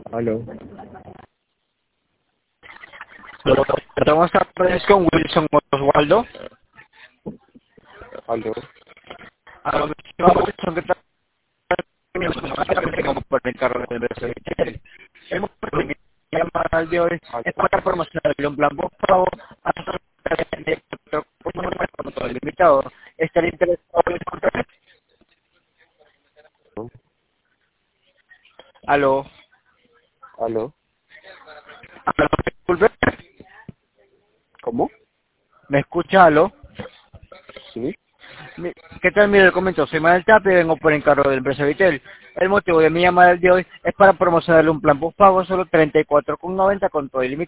Aló, Estamos a con Wilson Oswaldo. aló, A lo mejor Wilson que está por el carro de Mercedes. Hemos llamado al de hoy aló, es para promocionarle un plan. Por favor, a todo el invitado. ¿Estaría interesado en comprar? Aló. aló, Aló, disculpe. ¿cómo? ¿Me escucha? Aló. Sí, ¿Qué tal? Mire, le comento, soy Manuel Tapia y vengo por encargo de la empresa Vitel. El motivo de mi llamada el de hoy es para promocionarle un plan post pago solo 34,90 con todo ilimitado.